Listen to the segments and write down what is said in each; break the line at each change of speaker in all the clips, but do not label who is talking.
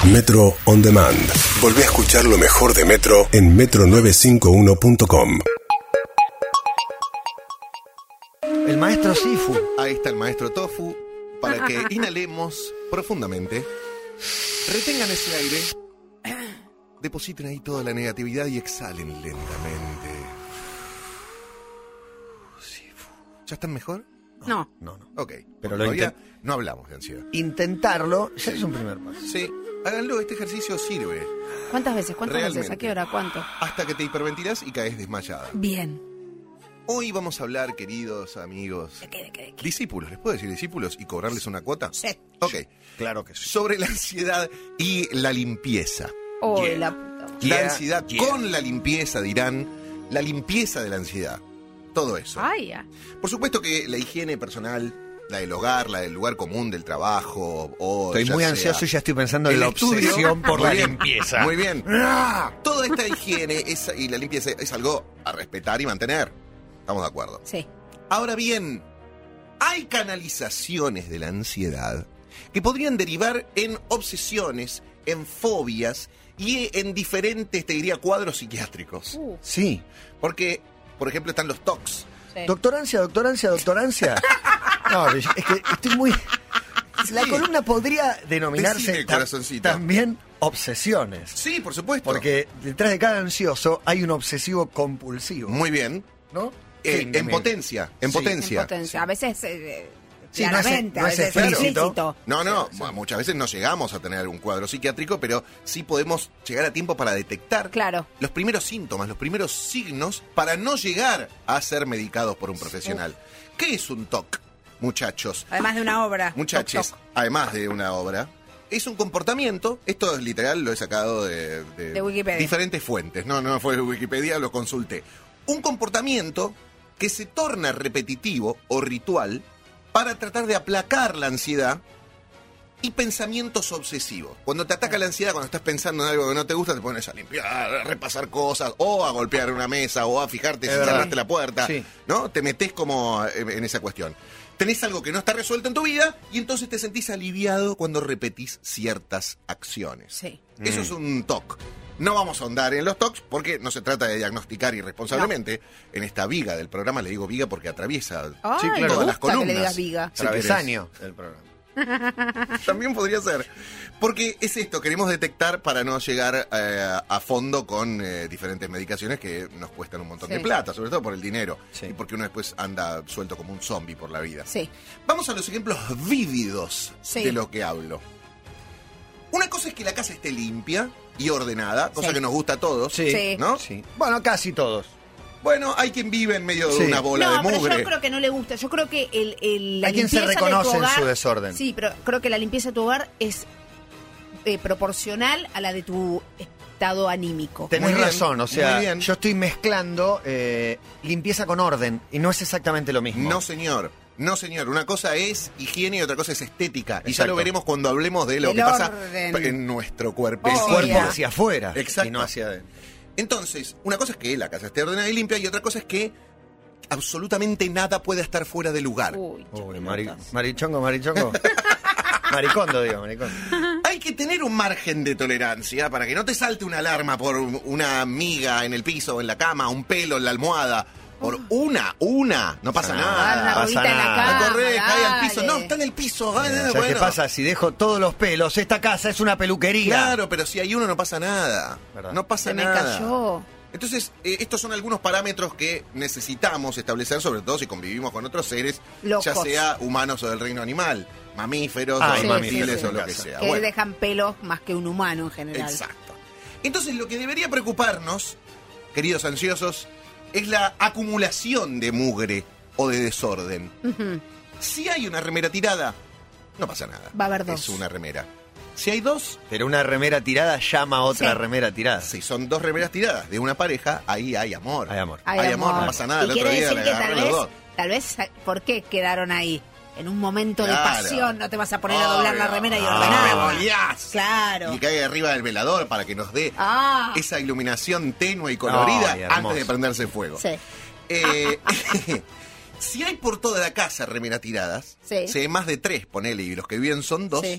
Metro On Demand. Volvé a escuchar lo mejor de Metro en metro951.com.
El maestro Sifu.
Ahí está el maestro Tofu, para que inhalemos profundamente, retengan ese aire, depositen ahí toda la negatividad y exhalen lentamente. Sifu. ¿Ya están mejor?
No.
No. Ok,
Pero
todavía no hablamos de ansiedad.
Intentarlo ya es un primer paso.
Sí, háganlo, este ejercicio sirve.
¿Cuántas veces? ¿Cuántas veces?
Realmente.
¿A qué hora? ¿Cuánto?
Hasta que te hiperventilas y caes desmayada.
Bien.
Hoy vamos a hablar, queridos amigos,
¿De qué?
discípulos, ¿les puedo decir discípulos y cobrarles una cuota?
Sí.
Ok,
Claro que sí.
sobre la ansiedad y la limpieza.
Oh,
Yeah.
la puta.
La ansiedad con la limpieza, dirán, la limpieza de la ansiedad, todo eso.
Ay, ya.
Por supuesto que la higiene personal, la del hogar, la del lugar común del trabajo, o
Estoy
ya
muy
sea
ansioso y ya estoy pensando en
el
la
estudio.
obsesión por
Muy
la
bien,
limpieza.
Muy bien. Toda esta higiene y la limpieza es algo a respetar y mantener. ¿Estamos de acuerdo?
Sí.
Ahora bien, hay canalizaciones de la ansiedad que podrían derivar en obsesiones, en fobias y en diferentes, te diría, cuadros psiquiátricos.
Sí.
Porque, por ejemplo, están los TOCs.
Sí.
Doctorancia. No, es que estoy muy... La
Sí.
columna podría denominarse
Decime, corazoncito.
también obsesiones.
Sí, por supuesto.
Porque detrás de cada ansioso hay un obsesivo compulsivo.
Muy bien.
¿No?
En potencia, en
Sí.
potencia.
En potencia. A veces,
Sí, no es-
claramente,
no
a
es
veces
explícito.
No, bueno, muchas veces no llegamos a tener un cuadro psiquiátrico, pero sí podemos llegar a tiempo para detectar
Claro.
los primeros síntomas, los primeros signos para no llegar a ser medicados por un profesional. ¿Qué es un TOC, muchachos?
Además de una obra.
Muchachos,
Toc, toc.
además de una obra, es un comportamiento, esto es literal, lo he sacado de
Wikipedia.
diferentes fuentes, no fue de Wikipedia, lo consulté. Un comportamiento que se torna repetitivo o ritual para tratar de aplacar la ansiedad y pensamientos obsesivos. Cuando te ataca la ansiedad, cuando estás pensando en algo que no te gusta, te pones a limpiar, a repasar cosas, o a golpear una mesa, o a fijarte si
verdad.
cerraste la puerta,
Sí.
¿no? Te metés como en esa cuestión. Tenés algo que no está resuelto en tu vida y entonces te sentís aliviado cuando repetís ciertas acciones.
Sí.
Eso es un TOC. No vamos a ahondar en los TOCs porque no se trata de diagnosticar irresponsablemente. En esta viga del programa le digo viga porque atraviesa
Ay,
Sí, claro.
me
todas las
gusta que le
columnas.
digas viga.
Si
Travesaño del programa.
También podría ser. Porque es esto, queremos detectar para no llegar a fondo con diferentes medicaciones que nos cuestan un montón
Sí.
de plata, sobre todo por el dinero.
Sí.
Y porque uno después anda suelto como un zombie por la vida.
Sí.
Vamos a los ejemplos vívidos
Sí.
de lo que hablo. Una cosa es que la casa esté limpia y ordenada, cosa
Sí.
que nos gusta a todos,
Sí.
¿no?
Sí. Bueno, casi todos.
Bueno, hay quien vive en medio de
Sí.
una bola
No,
de
pero
mugre.
yo creo que no le gusta. Yo creo que la
Hay quien se
limpieza
reconoce
de tu
en
hogar,
su desorden.
Sí, pero creo que la limpieza de tu hogar es proporcional a la de tu estado anímico.
Tenés
Muy bien,
razón, o
muy
sea,
bien.
yo estoy mezclando limpieza con orden y no es exactamente lo mismo.
No, señor. No, señor. Una cosa es higiene y otra cosa es estética. Y ya
Exacto.
lo veremos cuando hablemos de lo
El
que pasa
orden.
en nuestro cuerpo.
El
Oh,
cuerpo
ya.
hacia afuera
Exacto.
y no hacia adentro.
Entonces, una cosa es que la casa esté ordenada y limpia y otra cosa es que absolutamente nada puede estar fuera de lugar.
Uy,
Uy,
pelotas.
marichongo. Maricondo, digo, maricondo.
Hay que tener un margen de tolerancia para que no te salte una alarma por una miga en el piso o en la cama, un pelo en la almohada. Por una, no pasa
Ah,
nada.
una
pasa
ruedita en la
nada.
cama,
Corre, cae al piso.
dale.
No, está en el piso.
¿Sabes
bueno.
qué pasa? Si dejo todos los pelos, esta casa es una peluquería.
Claro, pero si hay uno no pasa nada.
¿Verdad?
No pasa
Se me
nada.
cayó.
Entonces, estos son algunos parámetros que necesitamos establecer, sobre todo si convivimos con otros seres,
Locos.
ya sea humanos o del reino animal, mamíferos
Ah,
o
sí,
reptiles
sí,
o
sí.
lo que sea.
Que
Bueno,
dejan pelos más que un humano en general.
exacto. Entonces, lo que debería preocuparnos, queridos ansiosos, es la acumulación de mugre o de desorden.
Ujú.
Si hay una remera tirada, no pasa nada.
Va a haber dos.
Es una remera. Si hay dos,
Pero una remera tirada llama a otra
Sí.
remera tirada.
si son dos remeras tiradas de una pareja, ahí hay amor.
Hay amor.
Ay,
Hay amor, no pasa nada.
Y
El otro
quiere
día
decir
le
que
agarré los dos.
tal vez, ¿por qué quedaron ahí? En un momento de
Claro.
pasión no te vas a poner a doblar la
Obvio.
remera y
Ah,
ordenar.
yes.
Claro.
Y caiga arriba del velador para que nos dé
Ah,
esa iluminación tenue y colorida
Ay, hermoso.
antes de prenderse fuego.
sí.
Eh, si hay por toda la casa remeras tiradas,
Sí.
si hay más de 3, ponele, y los que viven son 2,
Sí.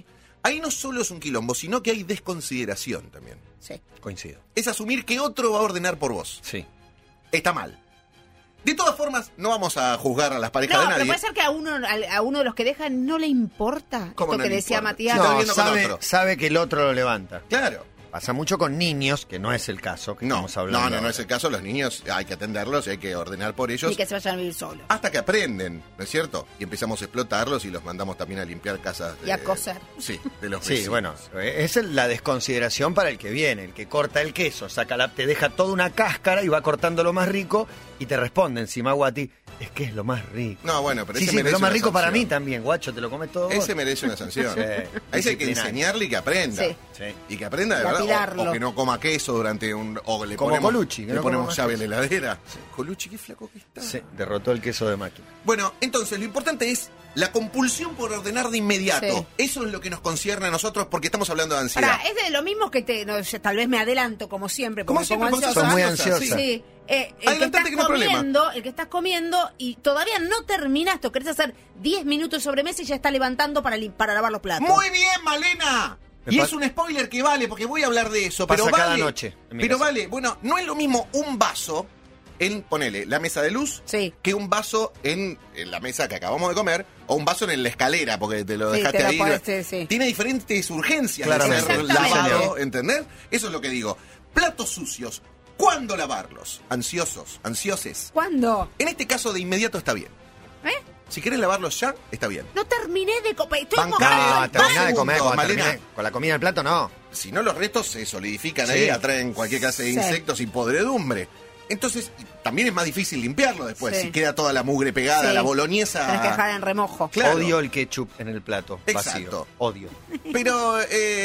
ahí no solo es un quilombo, sino que hay desconsideración también.
Sí.
Coincido.
Es asumir que otro va a ordenar por vos.
Sí.
Está mal. De todas formas, no vamos a juzgar a las parejas
No,
de
pero
nadie.
puede ser que a uno de los que dejan no le importa
¿Cómo
esto
no
que
le
decía
importa?
Matías.
Sí, está
No,
viendo con
sabe,
otro.
sabe que el otro lo levanta.
Claro.
Pasa mucho con niños, que no es el caso que
No,
estamos hablando.
no
ahora.
es el caso. Los niños hay que atenderlos y hay que ordenar por ellos.
Ni que se vayan a vivir solos.
Hasta que aprenden, ¿no es cierto? Y empezamos a explotarlos y los mandamos también a limpiar casas.
Y a coser.
Sí, de los
Sí,
vecinos.
bueno, esa es la desconsideración para el que viene, el que corta el queso, te deja toda una cáscara y va cortando lo más rico y te responde encima, Guati, es que es lo más rico.
No, bueno, pero
Sí,
ese
sí, pero
merece
lo más
una
rico para mí
sanción.
también, guacho, te lo comes todo. vos.
Ese merece una sanción.
Sí,
A ese hay que
disciplinario.
enseñarle y que aprenda.
Sí.
Sí.
Y que aprenda de verdad.
Lapidarlo.
O que no coma queso durante un. O le
Como
ponemos,
Colucci, que
le
no coma
ponemos
más
llave en
queso.
la heladera. Colucci, qué flaco que está.
Sí, derrotó el queso de máquina.
Bueno, entonces lo importante es la compulsión por ordenar de inmediato.
Sí.
Eso es lo que nos concierne a nosotros porque estamos hablando de ansiedad.
Pará, es de lo mismo que yo tal vez me adelanto como siempre,
Como
porque me
siempre,
pongo
porque
Sos muy
ansiosa.
ansiosa.
Sí. El que
Adelantate, que no hay problema.
el que estás comiendo y todavía no terminaste, o querés hacer 10 minutos de sobremesa y ya está levantando para lavar los platos.
Muy bien, Malena.
Me
Y
pa-
es un spoiler que vale, porque voy a hablar de eso.
Pasa
Pero
cada
vale,
noche en mi
pero
casa.
vale, bueno, no es lo mismo un vaso en, ponele, la mesa de luz,
Sí.
que un vaso en la mesa que acabamos de comer, o un vaso en la escalera, porque te lo
Sí,
dejaste
te lo
ahí.
pones, sí.
Tiene diferentes urgencias de
Claramente.
ser
Exactamente.
lavado, ¿entendés? Eso es lo que digo. Platos sucios, ¿cuándo lavarlos? Ansiosos, ansioses.
¿Cuándo?
En este caso, de inmediato está bien.
¿Eh?
Si querés lavarlos ya, está bien.
No terminé de comer. Estoy
Banca-
mojando
No,
el
terminá
pan.
de comer,
Segundo,
cuando
Malena.
terminé. Con la comida en el plato, no.
Si no, los restos se solidifican
Sí.
ahí, atraen cualquier clase de
Sí.
insectos y podredumbre. Entonces, también es más difícil limpiarlo después.
Sí.
Si queda toda la mugre pegada,
Sí.
la boloñesa.
Tenés que dejar en remojo.
Claro.
Odio el ketchup en el plato
Exacto.
vacío. Odio.
Pero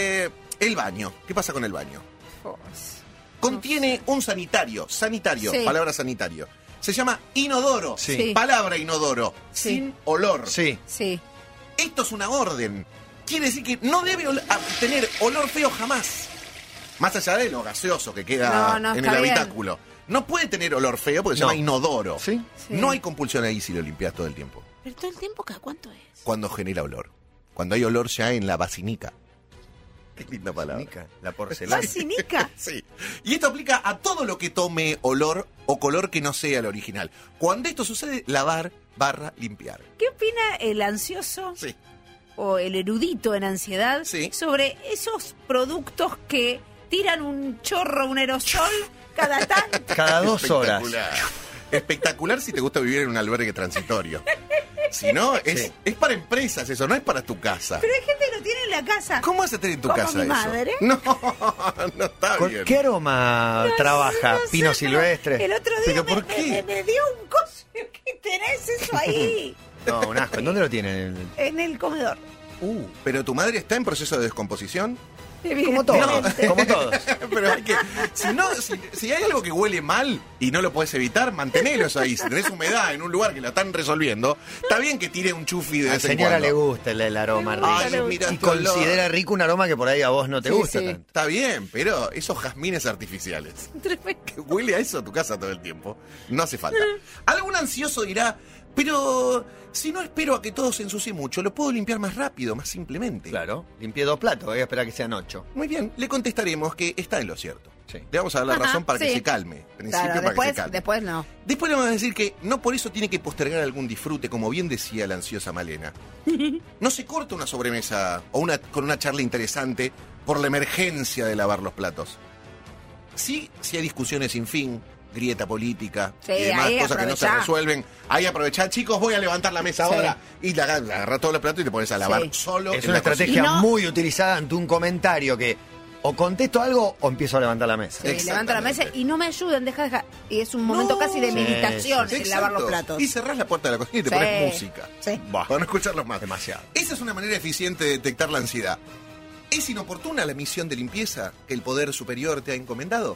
el baño, ¿qué pasa con el baño? Contiene un sanitario,
Sí.
palabra sanitario. Se llama inodoro,
Sí.
Sí.
palabra inodoro,
Sí.
sin olor.
Sí.
Sí.
Esto es una orden. Quiere decir que no debe tener olor feo jamás. Más allá de lo gaseoso que queda
No,
en el
está bien.
habitáculo. No puede tener olor feo porque se
No.
llama inodoro.
¿Sí?
Sí.
No hay compulsión ahí si lo limpias todo el tiempo.
Pero todo el tiempo, ¿cada cuánto es?
Cuando genera olor. Cuando hay olor ya en la basinica. Qué linda palabra.
Nica, la porcelana.
¿Basinica?
Sí. Y esto aplica a todo lo que tome olor o color que no sea el original. Cuando esto sucede, lavar / limpiar.
¿Qué opina el ansioso
Sí.
o el erudito en ansiedad
Sí.
sobre esos productos que tiran un chorro, un aerosol cada tanto?
Cada 2 horas.
Espectacular. Espectacular si te gusta vivir en un albergue transitorio. Si no, es para empresas eso, no es para tu casa.
Pero hay gente que lo tiene en la casa.
¿Cómo vas a tener en tu
¿Como
casa
mi
eso?
madre?
No, no está
¿Con
bien.
qué aroma trabaja?
No sé,
Pino
pero
silvestre.
El otro día
¿Pero por qué?
me dio un coso. ¿Qué tenés eso ahí?
No, un asco. ¿En dónde lo tienen?
En el comedor.
¿Pero tu madre está en proceso de descomposición?
Como todos.
Evidentemente.
Como todos.
Pero hay que, si hay algo que huele mal y no lo puedes evitar, mantenelo eso ahí. Si tenés humedad en un lugar que lo están resolviendo, está bien que tire un chufi de
A la
vez en
señora
cuando.
le gusta el aroma rico.
Ay, mira
Y
tu olor.
considera rico un aroma que por ahí a vos no te
Sí,
gusta
sí.
tanto.
Está bien, pero esos jazmines artificiales. que huele a eso a tu casa todo el tiempo. No hace falta. Algún ansioso dirá, pero si no espero a que todo se ensucie mucho, lo puedo limpiar más rápido, más simplemente.
Claro. Limpié 2 platos, voy a esperar que sean 8.
Muy bien, le contestaremos que está en lo cierto.
Sí.
Le vamos a dar la
Ajá,
razón para que
sí.
se calme. En principio,
Claro,
para que
después,
se calme.
después no.
Después le vamos a decir que no por eso tiene que postergar algún disfrute, como bien decía la ansiosa Malena. No se corta una sobremesa o con una charla interesante por la emergencia de lavar los platos. Sí, si hay discusiones sin fin, grieta política
Sí,
y demás
ahí
cosas que no se
aprovechá.
resuelven, ahí aprovechá, chicos, voy a levantar la mesa
Sí.
ahora. Y le agarrás todos los platos y te pones a lavar
Sí.
solo.
Es
en
una
la cocina.
estrategia
Y no-
muy utilizada ante un comentario que o contesto algo o empiezo a levantar la mesa.
Sí, levanta la mesa
Exactamente.
y no me ayuden, deja. Y es un momento
No.
casi de
Sí,
meditación
sí,
el lavar los
Exacto.
platos.
Y cerrás la puerta de la cocina y te
Sí.
pones música.
Sí.
Bah,
Para no escucharlos más.
demasiado.
Esa es una manera eficiente de detectar la ansiedad. ¿Es inoportuna la misión de limpieza que el poder superior te ha encomendado?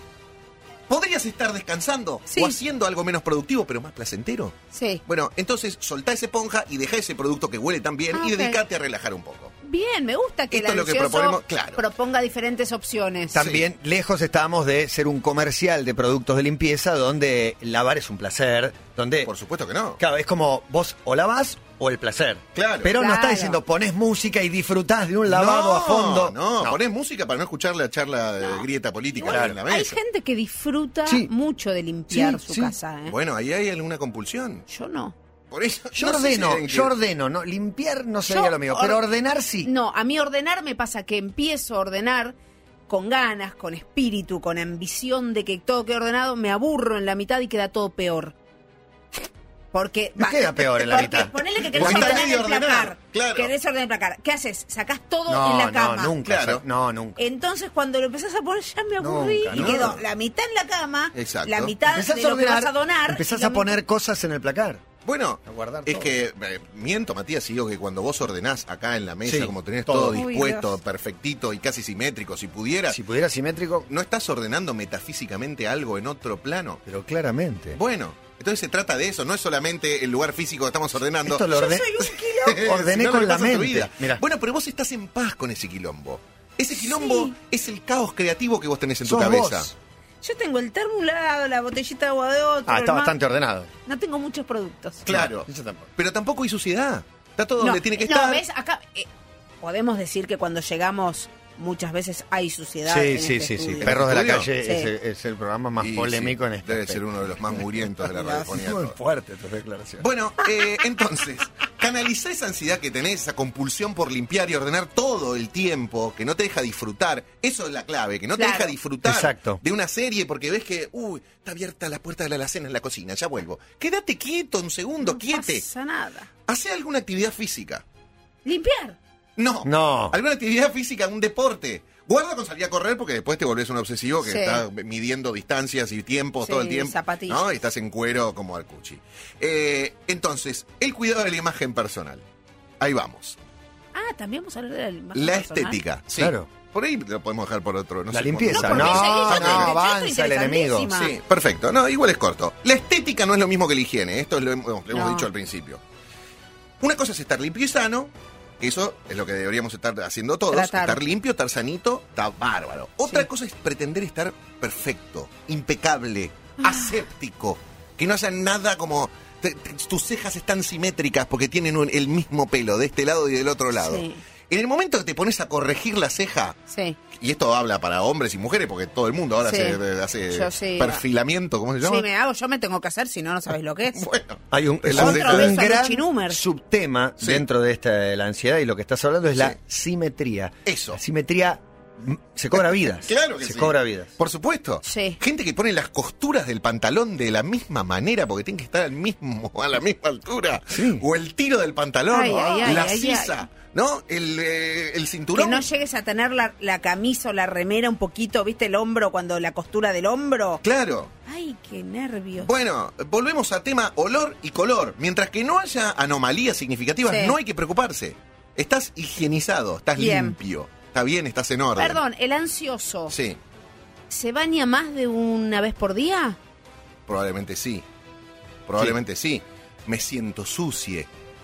¿Podrías estar descansando
Sí.
o haciendo algo menos productivo pero más placentero?
Sí.
Bueno, entonces soltá esa esponja y dejá ese producto que huele tan bien
Ah,
y
ok.
dedicate a relajar un poco.
Bien, me gusta que
Esto
el
es lo que
ansioso
proponemos, claro.
proponga diferentes opciones.
También lejos estábamos de ser un comercial de productos de limpieza donde lavar es un placer, donde
Por supuesto que no.
claro, es como vos o lavás o el placer.
Claro.
Pero no está
Claro.
diciendo pones música y disfrutás de un lavado a fondo.
No, ponés música para no escuchar la charla de grieta política
Igual,
en la
hay
mesa.
gente que disfruta
Sí.
mucho de limpiar
Sí,
su
sí.
casa, ¿eh?
Bueno, ahí hay alguna compulsión.
Yo no.
Por eso,
Yo
no sé si alguien que-
ordeno, no, limpiar no sería
Yo
lo mío, pero ordenar sí.
No, a mí ordenar me pasa que empiezo a ordenar con ganas, con espíritu, con ambición de que todo quede ordenado, me aburro en la mitad y queda todo peor. Porque
No queda peor en la
porque
mitad.
Ponele que querés
Porque está
ordenar
medio
el placar.
ordenado, claro.
Querés ordenar el placar. ¿Qué haces? Sacás todo
No,
en la cama.
no, nunca.
Claro.
No, nunca.
Entonces cuando lo empezás a poner ya me aburrí
Nunca,
y
no.
quedó la mitad en la cama,
Exacto.
la mitad
Empezás
de
a
lo que
ordenar,
vas a donar.
empezás
y la
a poner cosas en el placar.
Bueno,
A guardar
es
todo.
que, miento, Matías, digo que cuando vos ordenás acá en la mesa,
Sí,
como tenés
todo.
todo
Uy,
dispuesto,
Dios.
perfectito y casi simétrico, si pudieras,
Si pudiera simétrico,
¿no estás ordenando metafísicamente algo en otro plano?
pero claramente.
Bueno, entonces se trata de eso, no es solamente el lugar físico que estamos ordenando.
Esto lo
Yo
ordené.
soy un quilombo.
Ordené
Sino lo
con
que
la
pasa en tu
mente.
vida.
Mirá.
Bueno, pero vos estás en paz con ese quilombo. Ese quilombo
Sí.
es el caos creativo que vos tenés en tu
Sos
cabeza.
vos.
Yo tengo el termo a un lado, la botellita de agua de otro.
Ah,
el
está
ma-
bastante ordenado.
No tengo muchos productos.
Claro.
Eso tampoco.
Pero tampoco hay suciedad. Está todo
No,
donde tiene que
no,
estar.
¿ves? Acá podemos decir que cuando llegamos muchas veces hay suciedad.
Sí,
en
sí,
este
sí, sí.
estudio.
Perros de la
¿Estudio?
calle
Sí.
es el programa más
Y
polémico
sí,
en este
debe
aspecto.
ser uno de los más murientos de la radiofonía.
Muy
toda.
fuerte tu declaración.
Bueno, entonces, canalizá esa ansiedad que tenés, esa compulsión por limpiar y ordenar todo el tiempo, que no te deja disfrutar. Eso es la clave, que no te
Claro.
deja disfrutar
Exacto.
de una serie porque ves que, está abierta la puerta de la alacena en la cocina, ya vuelvo. Quédate quieto un segundo,
No
quiete.
pasa nada.
Hacé alguna actividad física.
Limpiar.
No.
No.
Alguna actividad física, un deporte. Guarda con salir a correr porque después te volvés un obsesivo que
Sí.
está midiendo distancias y tiempos
Sí,
todo el tiempo.
zapatillas.
¿No? Y estás en cuero como Arcucci. Entonces, el cuidado de la imagen personal. Ahí vamos.
Ah, también vamos a hablar de la imagen
La
personal.
estética. Sí.
Claro.
Por ahí lo podemos dejar por otro. No
La
sé
limpieza.
cuándo.
No,
No,
porque seguís,
no,
yo estoy
avanza el enemigo.
interesantísima.
Sí, perfecto. No, igual es corto. La estética no es lo mismo que la higiene. Esto lo hemos
No.
dicho al principio. Una cosa es estar limpio y sano. Eso es lo que deberíamos estar haciendo todos.
Tratar.
Estar limpio, estar sanito, está bárbaro. Otra cosa es pretender estar perfecto, impecable, aséptico. Que no haya nada como... tus cejas están simétricas porque tienen el mismo pelo de este lado y del otro lado.
Sí.
En el momento que te pones a corregir la ceja,
Sí.
y esto habla para hombres y mujeres, porque todo el mundo ahora
Sí.
hace
Yo sí.
perfilamiento, ¿cómo se llama?
Sí, yo me tengo que hacer, si no, no sabéis lo que es.
Bueno,
Hay un,
El
un
otro
gran
beso a Richie Numer.
subtema
Sí.
dentro de la ansiedad y lo que estás hablando es
Sí.
la simetría.
Eso.
La simetría se cobra vidas.
claro que
se
sí.
cobra vidas.
Por supuesto.
Sí.
Gente que pone las costuras del pantalón de la misma manera porque tienen que estar a la misma altura.
Sí.
O el tiro del pantalón,
Ay, ay, ay,
la
ay,
sisa, ¿no? El
Que
cinturón.
no llegues a tener la camisa o la remera un poquito, ¿viste? El hombro, cuando la costura del hombro.
Claro.
Ay, qué nervios.
Bueno, volvemos a tema olor y color. Mientras que no haya anomalías significativas,
Sí.
no hay que preocuparse. Estás higienizado, estás
Bien.
limpio, está bien, estás en orden.
Perdón, el ansioso,
Sí,
¿se baña más de una vez por día?
probablemente sí. Probablemente sí. Me siento sucie,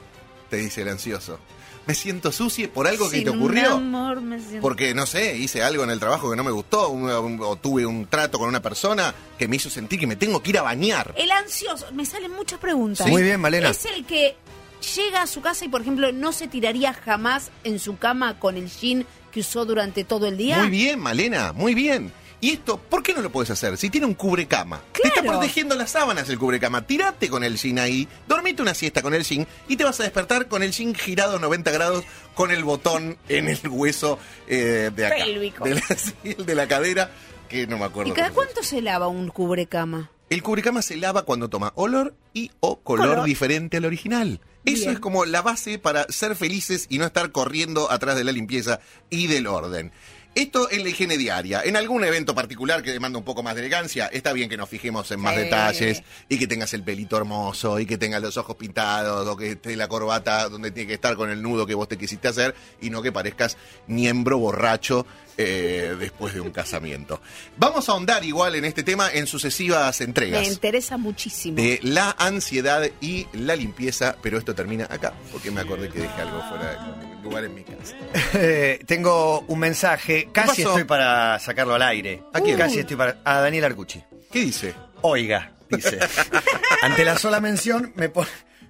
te dice el ansioso. Me siento sucie por algo que
Sin
te
un
ocurrió.
amor me siento-
Porque, no sé, hice algo en el trabajo que no me gustó, o tuve un trato con una persona que me hizo sentir que me tengo que ir a bañar.
El ansioso, me salen muchas preguntas.
Sí. Muy bien, Malena.
Es el que llega a su casa y, por ejemplo, no se tiraría jamás en su cama con el jean que usó durante todo el día.
Muy bien, Malena, muy bien. Y esto, ¿por qué no lo puedes hacer? Si tiene un cubrecama. Te está
Claro.
protegiendo las sábanas el cubrecama. Tirate con el jean ahí, dormite una siesta con el jean y te vas a despertar con el jean girado 90 grados con el botón en el hueso de acá.
Pélvico.
Sí, el de la cadera, que no me acuerdo.
¿Y cada
cómo se
cuánto se lava un cubrecama?
El cubrecama se lava cuando toma olor y o color
Color.
diferente al original. Eso
Bien.
es como la base para ser felices y no estar corriendo atrás de la limpieza y del orden. Esto en la higiene diaria. En algún evento particular que demanda un poco más de elegancia, está bien que nos fijemos en más
Sí.
detalles y que tengas el pelito hermoso y que tengas los ojos pintados o que esté la corbata donde tiene que estar con el nudo que vos te quisiste hacer y no que parezcas miembro borracho después de un casamiento. Vamos a ahondar igual en este tema en sucesivas
Me
entregas
interesa muchísimo.
de la ansiedad y la limpieza, pero esto termina acá, porque me acordé que dejé algo fuera de lugar en mi casa.
Tengo un mensaje, casi
pasó?
estoy para sacarlo al aire.
¿A quién?
Casi estoy para... A Daniel Arcucci.
¿Qué dice?
Oiga, dice. Ante la sola mención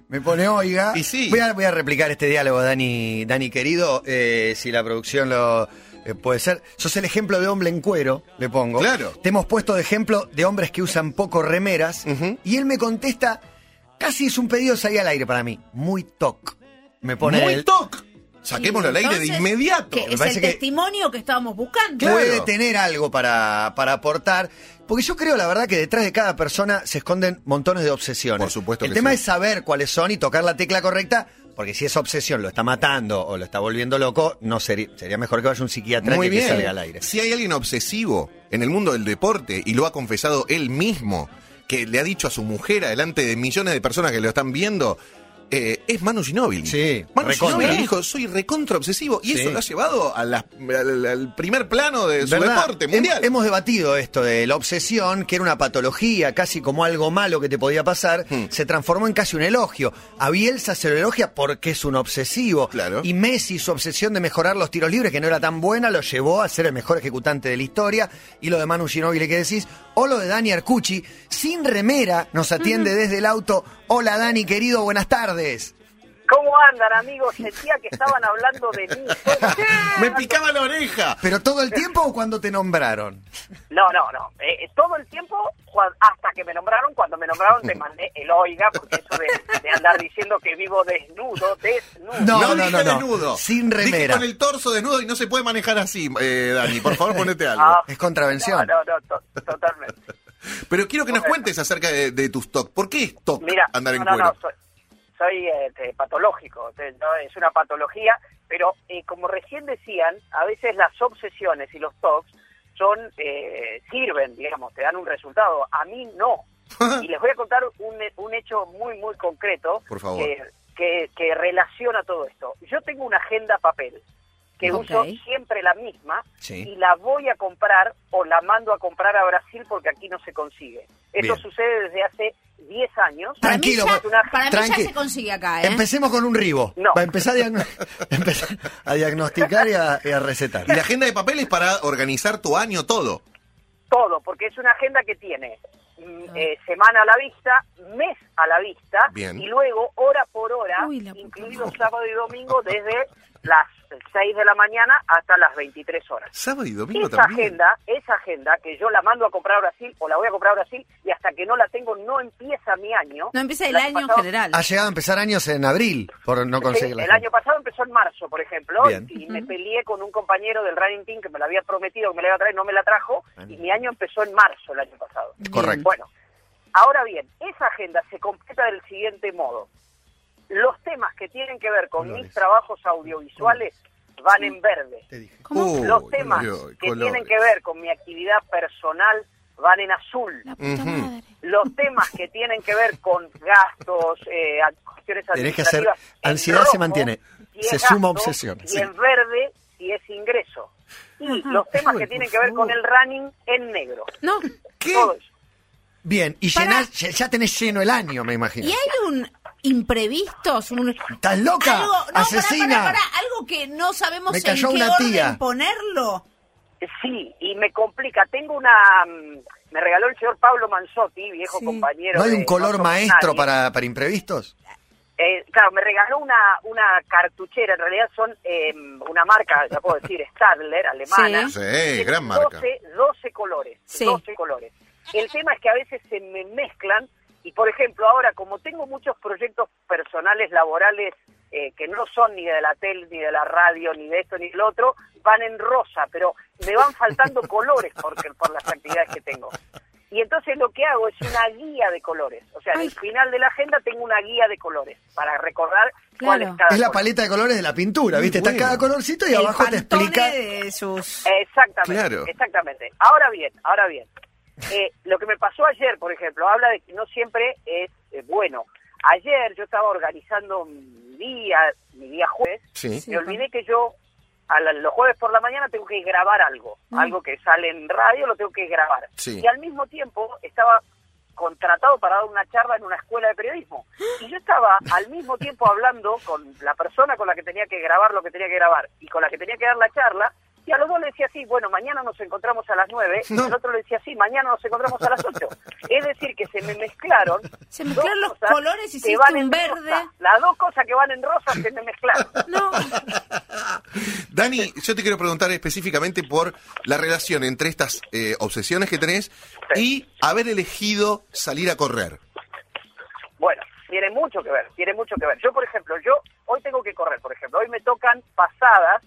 Me pone oiga.
Y sí.
Voy a replicar este diálogo, Dani querido, si la producción lo puede ser. Sos el ejemplo de hombre en cuero, le pongo.
Claro.
Te hemos puesto de ejemplo de hombres que usan poco remeras. Y él me contesta, casi es un pedido salir al aire para mí. Muy toc. Me pone
Muy
él.
toc. Saquémoslo al aire de
Entonces,
inmediato.
Que
Me
es
parece
el
que-
testimonio que estábamos buscando.
Claro.
Puede tener algo para aportar. Porque yo creo, la verdad, que detrás de cada persona se esconden montones de obsesiones.
Por supuesto
El
que
tema
sí.
es saber cuáles son y tocar la tecla correcta, porque si esa obsesión lo está matando o lo está volviendo loco, no sería mejor que vaya un psiquiatra
Muy
que
bien.
salga al aire.
Si hay alguien obsesivo en el mundo del deporte, y lo ha confesado él mismo, que le ha dicho a su mujer, adelante de millones de personas que lo están viendo, es Manu Ginóbili.
Sí,
Manu
recontra.
Ginóbili dijo, soy recontra obsesivo, y
Sí.
eso lo ha llevado al primer plano de su
¿Verdad?
deporte mundial.
Hemos debatido esto de la obsesión, que era una patología, casi como algo malo que te podía pasar, se transformó en casi un elogio. A Bielsa se lo elogia porque es un obsesivo.
Claro.
Y Messi, su obsesión de mejorar los tiros libres, que no era tan buena, lo llevó a ser el mejor ejecutante de la historia. Y lo de Manu Ginóbili, ¿qué decís? O lo de Dani Arcucci, sin remera, nos atiende desde el auto. Hola Dani, querido, buenas tardes.
¿Cómo andan, amigos? Sentía que estaban hablando de mí.
Me picaba la oreja.
¿Pero todo el tiempo o cuando te nombraron?
No. Todo el tiempo, hasta que me nombraron, cuando me nombraron te mandé el oiga, porque eso de andar diciendo que vivo desnudo.
No,
dije desnudo.
Sin
Dije
remera.
con el torso desnudo y no se puede manejar así, Dani. Por favor, ponete algo.
Es contravención.
Totalmente.
Pero quiero que nos cuentes acerca de tus TOC. ¿Por qué es TOC
Mira,
andar en cuero?
soy patológico, no, es una patología, pero como recién decían, a veces las obsesiones y los TOCs sirven, digamos, te dan un resultado. A mí no. Y les voy a contar un hecho muy, muy concreto.
Por favor.
Que relaciona todo esto. Yo tengo una agenda papel que
Ok.
uso siempre la misma,
Sí.
y la voy a comprar o la mando a comprar a Brasil porque aquí no se consigue. Esto
Bien.
sucede desde hace 10 años.
Para
Tranquilo,
mí ya, para mí ya
tranqui-
se consigue acá, ¿eh?
Empecemos con un ribo.
No.
Va a empezar empezar a diagnosticar y a recetar.
Y la agenda de papel es para organizar tu año todo.
Todo, porque es una agenda que tiene semana a la vista, mes a la vista,
Bien.
y luego hora por hora,
Uy, la puta
incluido
madre.
sábado y domingo, desde las 6 de la mañana hasta las 23 horas.
Sábado y domingo
Esa
también.
agenda que yo la mando a comprar a Brasil, o la voy a comprar a Brasil, y hasta que no la tengo no empieza mi año.
No empieza el
año
año en
pasado-
general.
Ha llegado a empezar años en abril por no
Sí,
conseguir la
el año pasado empezó en marzo, por ejemplo,
Bien.
y me peleé con un compañero del running team que me la había prometido que me la iba a traer, no me la trajo, y mi año empezó en marzo el año pasado.
Correcto.
Bueno, ahora bien, esa agenda se completa del siguiente modo. Los temas que tienen que ver con mis trabajos audiovisuales van en verde.
Te dije.
¿Cómo?
Los temas que tienen que ver con mi actividad personal van en azul.
La puta madre.
Los temas que tienen que ver con gastos, cuestiones
Tenés que hacer.
administrativas, en
Ansiedad
rojo,
se mantiene.
si es
Se suma
gasto,
obsesión.
Y
Sí.
en verde, si es ingreso. Y los temas que tienen que ver con el running en negro.
No.
¿Qué?
Todo eso.
Bien, y
Para-
llenás, ya tenés lleno el año, me imagino.
¿Y hay un imprevistos?
¿Estás loca?
Algo, no,
¡Asesina!
pará, algo que no sabemos
Me
en
cayó
qué
una
orden
tía.
ponerlo.
Sí, y me complica. Tengo una... me regaló el señor Pablo Manzotti, viejo
Sí.
compañero.
¿No hay
de
un color
Somos
maestro
Nadie.
para imprevistos?
Claro, me regaló una cartuchera, en realidad son una marca, ya puedo decir, Stadler, alemana.
Sí,
Tiene
gran marca.
12 colores,
Sí.
12 colores. El tema es que a veces se me mezclan y, por ejemplo, ahora como tengo muchos proyectos personales, laborales, que no son ni de la tele, ni de la radio, ni de esto, ni del otro, van en rosa, pero me van faltando colores por las actividades que tengo. Y entonces lo que hago es una guía de colores. O sea,
Ay.
al final de la agenda tengo una guía de colores para recordar cuál es
Claro.
cada
Es la
color.
paleta de colores de la pintura, ¿viste?
Muy
Está
bueno.
cada colorcito y
El
abajo te
Pantone
explica.
de sus...
Exactamente,
Claro.
exactamente. Ahora bien. Lo que me pasó ayer, por ejemplo, habla de que no siempre es bueno. Ayer yo estaba organizando mi día jueves,
Sí.
Sí.
me olvidé que yo los jueves por la mañana tengo que grabar algo que sale en radio, lo tengo que grabar.
Sí.
Y al mismo tiempo estaba contratado para dar una charla en una escuela de periodismo. Y yo estaba al mismo tiempo hablando con la persona con la que tenía que grabar lo que tenía que grabar y con la que tenía que dar la charla, y a los dos le decía así, bueno, mañana nos encontramos a las 9,
No.
y el otro le decía así, mañana nos encontramos a las 8. Es decir, que se me mezclaron.
Se mezclaron los
cosas
colores y
que
hiciste
van
un
en
verde.
rosa. Las dos cosas que van en rosa se me mezclaron.
No.
Dani, yo te quiero preguntar específicamente por la relación entre estas obsesiones que tenés y haber elegido salir a correr.
Bueno, tiene mucho que ver. Yo, por ejemplo, hoy tengo que correr, por ejemplo. Hoy me tocan pasadas,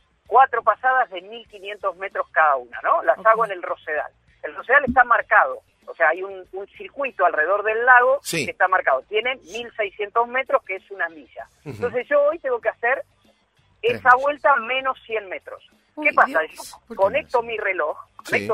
4 pasadas de 1.500 metros cada una, ¿no? Las hago en el Rosedal. El Rosedal está marcado. O sea, hay un circuito alrededor del lago
Sí.
que está marcado. Tiene 1.600 metros, que es una milla. Entonces yo hoy tengo que hacer esa vuelta menos 100 metros. ¿Qué
Uy,
pasa?
Dios.
Yo conecto mi reloj,
Sí.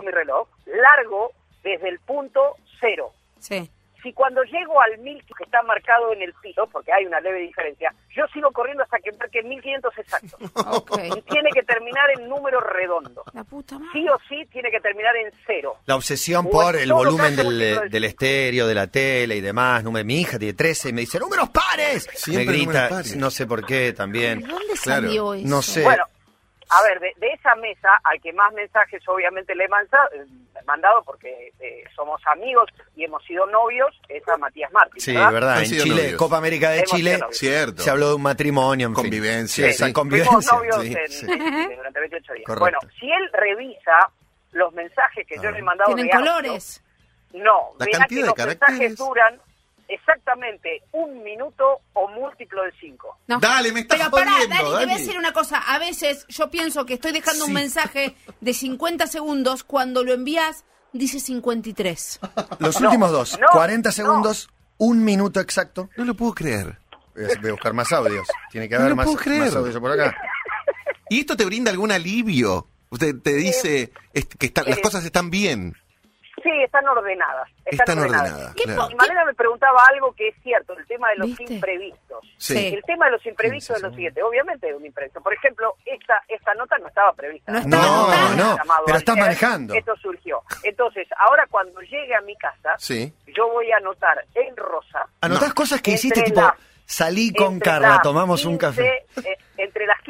largo desde el punto 0.
Sí.
Si cuando llego al 1.000 que está marcado en el piso, porque hay una leve diferencia, yo sigo corriendo hasta que marque 1.500 exactos.
Ok.
Y tiene que terminar en número redondo.
La puta madre.
Sí o sí tiene que terminar en 0.
La obsesión
O
por
en
el
todo
volumen
caso, múltiplo del
del estéreo, de la tele y demás. Mi hija tiene 13 y me dice, ¡números pares!
Siempre
me grita,
números pares.
no sé por qué también.
¿De dónde
Claro.
salió eso?
No sé.
Bueno, a ver, de esa mesa al que más mensajes obviamente le he mandado porque somos amigos y hemos sido novios, es a Matías Martín.
Sí,
¿verdad?
verdad.
Han
En
sido
Chile,
novios.
Copa América de
Hemos sido
Chile,
novios.
Cierto.
se habló de un matrimonio, en fin.
Convivencia,
Sí, esa
sí.
convivencia.
Fuimos novios
sí.
durante 28 días.
Correcto.
Bueno, si él revisa los mensajes que yo le he mandado
¿Tienen
de audio,
colores?
no,
La
verá
cantidad
que
de
los
caracteres.
mensajes duran exactamente 1 minuto o múltiplo de 5.
No.
Dale, me estás
Pero pará,
jodiendo,
Dani, te voy a
Dani.
decir una cosa. A veces yo pienso que estoy dejando un
Sí.
mensaje de 50 segundos. Cuando lo envías, dice 53.
Los
No,
últimos dos,
no,
40
no.
segundos, 1 minuto exacto.
No lo puedo creer.
Voy a buscar más audios. Tiene que
No
haber
lo
más,
puedo creer.
más audios por acá.
¿Y esto te brinda algún alivio? Usted te dice que las cosas están bien.
Sí, están ordenadas.
Están ordenadas.
¿Qué
claro.
Y Malena me preguntaba algo que es cierto, el tema de los
¿Viste?
imprevistos.
Sí.
Sí.
El tema de los imprevistos es lo siguiente, obviamente es un imprevisto. Por ejemplo, esta nota no estaba prevista.
No estaba
No,
anotada.
no,
Llamado
pero estás
ayer,
manejando.
Esto surgió. Entonces, ahora cuando llegue a mi casa,
Sí.
yo voy a anotar en rosa.
Anotás
No.
cosas que hiciste,
Entre
tipo,
las-
salí con
entre
Carla,
las
tomamos un
15,
café.
entre las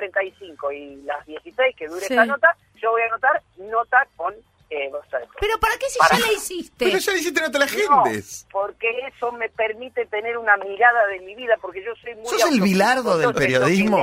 15:45 y las 16 que dure
Sí.
esta nota, yo voy a anotar nota con rosa de color.
¿Pero para qué si
Para-
ya la hiciste?
Pero ya le hiciste nota a la
No,
gente.
porque eso me permite tener una mirada de mi vida, porque yo soy muy
¿Sos el
autocrítico.
Bilardo del
Entonces,
periodismo?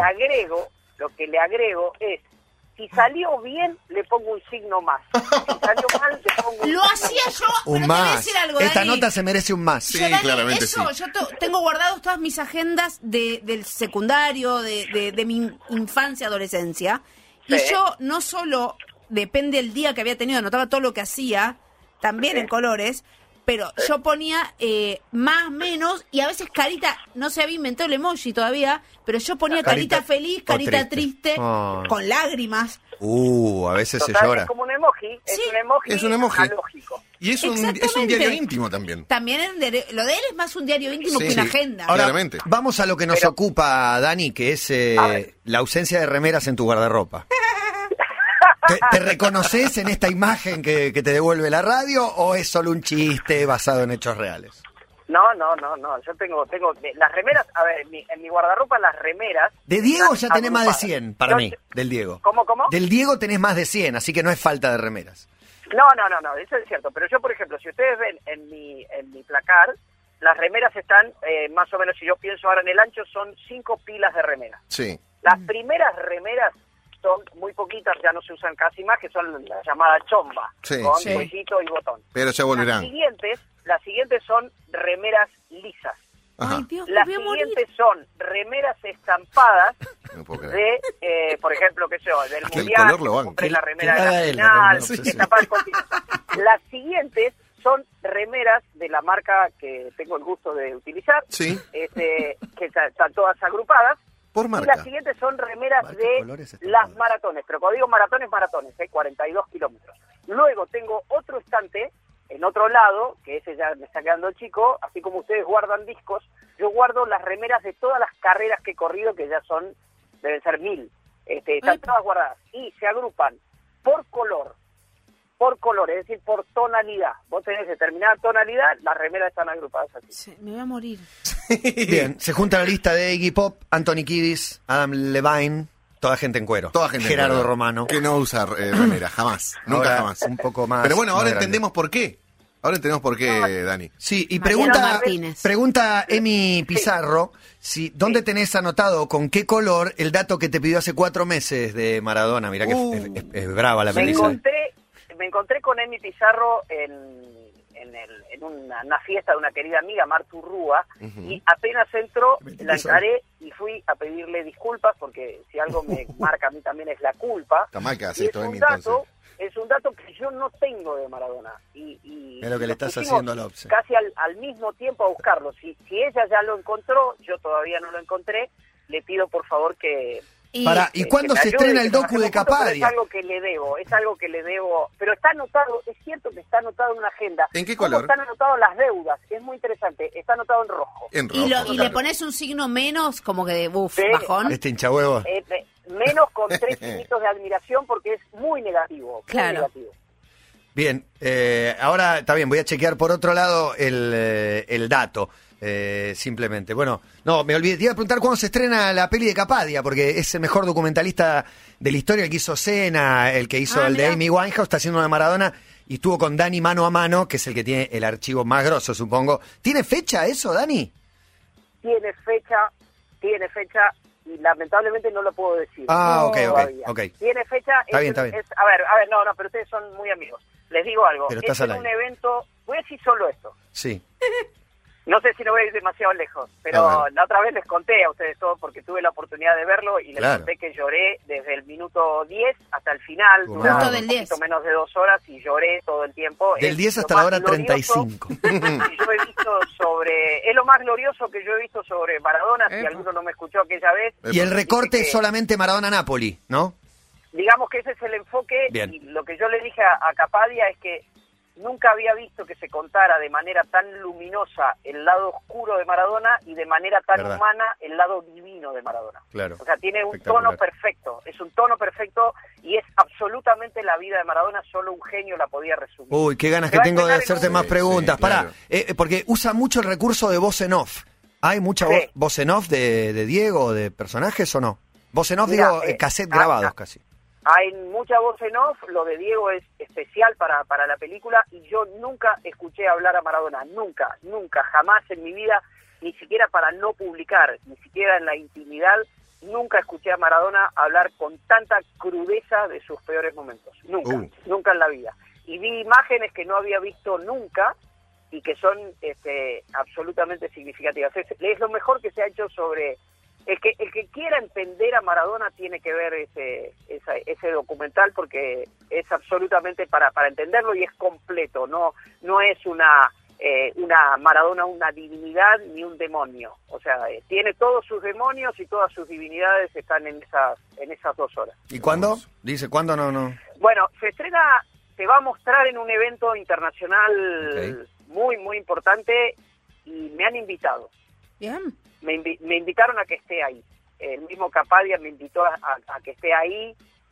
Lo que le agrego es, si salió bien, le pongo un signo más. Si salió mal, le pongo un
Lo
signo
hacía
menos.
yo, pero
Un
te voy a
más.
decir algo,
Esta
Dani.
nota se merece un más.
Sí,
Yo, Dani,
claramente
eso,
sí.
yo tengo guardados todas mis agendas del secundario, de mi infancia, adolescencia. Y
Sí.
yo no solo, depende del día que había tenido, anotaba todo lo que hacía, también en colores, pero yo ponía más, menos, y a veces carita, no se había inventado el emoji todavía, pero yo ponía carita,
Carita
feliz,
o
carita
triste.
triste,
Oh.
con lágrimas.
A veces se
Total,
llora.
es como un emoji,
Sí.
Es un emoji.
analógico.
Y es un
Exactamente.
diario íntimo también.
También lo de él es más un diario íntimo
Sí.
que una
Sí.
agenda.
Ahora,
Claramente.
vamos a lo que nos
Pero-
ocupa, Dani, que es
A ver.
la ausencia de remeras en tu guardarropa. ¿Te reconoces en esta imagen que te devuelve la radio o es solo un chiste basado en hechos reales?
No, yo tengo las remeras, a ver, en mi guardarropa las remeras...
De Diego ya
están
tenés más de
agrupadas.
100, para
Yo-
mí, del Diego.
¿Cómo?
Del Diego tenés más de 100, así que no es falta de remeras.
No, eso es cierto. Pero yo, por ejemplo, si ustedes ven en mi placar, las remeras están, más o menos, si yo pienso ahora en el ancho, son 5 pilas de remeras.
Sí.
Las primeras remeras son muy poquitas, ya no se usan casi más, que son la llamada chomba,
Sí,
con
sí.
cuellito y botón.
Pero ya volverán.
Las siguientes son remeras lisas.
Ajá.
Ay, Dios, me
Las
voy a morir.
siguientes son remeras estampadas
No puedo creer.
de, por ejemplo, qué sé yo, del
Es que el
Mundial,
color lo banco.
compré la remera
Que
de
la
la
haga él,
final,
no, sí, sí.
estampadas con tinta. Las siguientes son remeras de la marca que tengo el gusto de utilizar,
Sí.
que están todas agrupadas.
Por
Y
marca.
las siguientes son remeras
Marca,
de
colores, estampadas.
las maratones, pero cuando digo maratones, 42 kilómetros. Luego tengo otro estante en otro lado, que ese ya me está quedando chico, así como ustedes guardan discos, yo guardo las remeras de todas las carreras que he corrido, que ya deben ser 1000. Están todas guardadas y se agrupan por color, es decir, por tonalidad. Vos tenés determinada tonalidad, las remeras están agrupadas así.
Sí, me voy a morir.
Bien, se junta la lista de Iggy Pop, Anthony Kiedis, Adam Levine, toda gente en cuero.
Toda gente.
Gerardo
nueva.
Romano.
Que no usa remera, jamás. Nunca
Ahora,
jamás.
un poco más.
Pero bueno, ahora
más grande.
entendemos por qué. Ahora entendemos por qué, Dani.
Sí, y
Mariano Martínez.
pregunta Emi Pizarro, ¿dónde tenés anotado, con qué color, el dato que te pidió hace 4 meses de Maradona? Mirá que es brava la
Me
petición.
encontré con Emi Pizarro en una fiesta de una querida amiga, Martu Rúa, y apenas entró, la encaré y fui a pedirle disculpas, porque si algo me marca a mí también es la culpa.
Está mal que hace
Y
esto, Emi, entonces.
Es un dato que yo no tengo de Maradona. Y
Es lo que le estás
pusimos
haciendo a Lopse.
casi al mismo tiempo a buscarlo. Si ella ya lo encontró, yo todavía no lo encontré, le pido por favor que...
Y,
¿Y cuándo
que me
se
ayude,
estrena
que
el
nos
docu de
hacemos juntos, pero
Capadia?
es algo que le debo, pero está anotado, es cierto que está anotado en una agenda.
¿En qué
¿Cómo
color?
están anotadas las deudas? Es muy interesante, está anotado en rojo.
En rojo.
y le pones un signo menos, como que de
Sí.
bajón.
Este hinchahuevo.
Menos con 3 signitos de admiración porque es muy negativo.
Claro.
Muy negativo.
Bien, ahora está bien, voy a chequear por otro lado el dato, simplemente. Bueno, no, me olvidé, te iba a preguntar cuándo se estrena la peli de Capadia, porque es el mejor documentalista de la historia, el que hizo Cena, el que hizo el de
mirá.
Amy Winehouse, está haciendo una de Maradona, y estuvo con Dani mano a mano, que es el que tiene el archivo más grosso, supongo. ¿Tiene fecha eso, Dani?
Tiene fecha y lamentablemente no lo puedo decir.
Ah, ok.
Tiene fecha.
Está bien.
A ver, no, pero ustedes son muy amigos. Les digo algo.
Pero estás
Es
al
un
aire.
evento, voy a decir solo esto.
Sí.
No sé si no voy a ir demasiado lejos,
A
pero
ver.
la otra vez les conté a ustedes todo porque tuve la oportunidad de verlo y les
Claro.
conté que lloré desde el minuto 10 hasta el final,
Justo
durante
del
un
10.
poquito menos de 2 horas y lloré todo el tiempo.
Del
Es
10
lo
hasta la
más
hora
glorioso
35.
que yo he visto es lo más glorioso que yo he visto sobre Maradona, si alguno no me escuchó aquella vez.
Y el recorte
Dice
es
que-
solamente Maradona-Napoli, ¿no?
Digamos que ese es el enfoque.
Bien.
Y lo que yo le dije a Capadia es que nunca había visto que se contara de manera tan luminosa el lado oscuro de Maradona y de manera tan
Verdad.
humana el lado divino de Maradona.
Claro.
O sea, tiene un
Espectacular.
tono perfecto, es un tono perfecto y es absolutamente la vida de Maradona, solo un genio la podía resumir.
Uy, qué ganas
Se
que
va a
tengo de
estrenar en
hacerte
un-
más
Sí,
preguntas.
sí,
Pará,
claro.
porque usa mucho el recurso de voz en off. ¿Hay mucha
Sí.
voz en off de Diego o de personajes o no? Voz en off,
Mira,
digo, cassette grabados casi.
Hay mucha voz en off, lo de Diego es especial para la película y yo nunca escuché hablar a Maradona, nunca, jamás en mi vida, ni siquiera para no publicar, ni siquiera en la intimidad, nunca escuché a Maradona hablar con tanta crudeza de sus peores momentos, nunca en la vida. Y vi imágenes que no había visto nunca y que son absolutamente significativas. Es lo mejor que se ha hecho sobre... El que quiera entender a Maradona tiene que ver ese documental porque es absolutamente para entenderlo y es completo, no es una Maradona, una divinidad ni un demonio. O sea, tiene todos sus demonios y todas sus divinidades están en esas 2 horas.
¿Y cuándo? Dice, ¿cuándo? No.
Bueno, se va a mostrar en un evento internacional muy, muy importante y me han invitado.
Bien.
Me invitaron a que esté ahí. El mismo Capadia me invitó a que esté ahí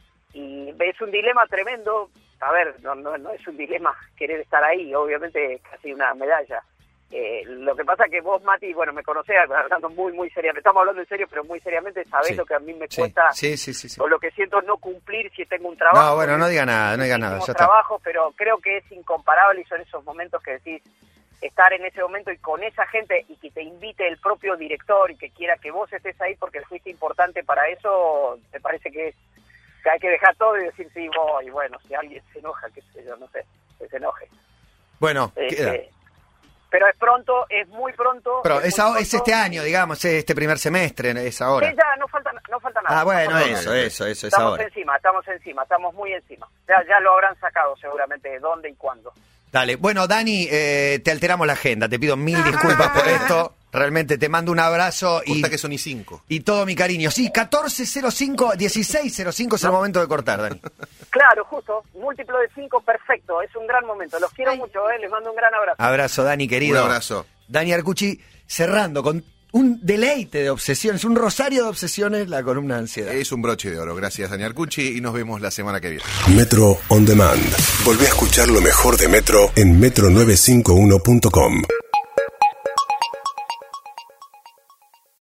y es un dilema tremendo. A ver, no es un dilema querer estar ahí, obviamente es casi una medalla. Lo que pasa que vos, Mati, bueno, me conocés hablando muy, muy seriamente. Estamos hablando en serio, pero muy seriamente sabés
Sí.
lo que a mí me cuesta
Sí.
o lo que siento no cumplir si tengo un trabajo.
No, bueno, no diga nada, ya está.
Trabajo, pero creo que es incomparable y son esos momentos que decís, estar en ese momento y con esa gente y que te invite el propio director y que quiera que vos estés ahí porque fuiste importante para eso, me parece que hay que dejar todo y decir sí, voy, y bueno, si alguien se enoja, qué sé yo, no sé, que se enoje.
Bueno, queda.
Pero es pronto, es muy pronto.
Pero
muy
es
pronto.
este año, digamos, este primer semestre, es ahora.
Sí, ya, no falta nada.
Ah, bueno,
No falta nada.
eso es
Estamos
ahora.
estamos muy encima. Ya lo habrán sacado seguramente de dónde y cuándo.
Dale, bueno, Dani, te alteramos la agenda, te pido 1000 disculpas por esto, realmente te mando un abrazo
Corta que son y 5.
y todo mi cariño. Sí, 14:05, 16:05 es el momento de cortar, Dani.
Claro, justo, múltiplo de 5, perfecto, es un gran momento. Los quiero mucho, les mando un gran abrazo.
Abrazo, Dani, querido.
Un abrazo.
Dani Arcucci, cerrando con un deleite de obsesiones, un rosario de obsesiones, la columna de ansiedad.
Es un broche de oro. Gracias, Dani Arcucci, y nos vemos la semana que viene.
Metro On Demand. Volvé a escuchar lo mejor de Metro en metro951.com.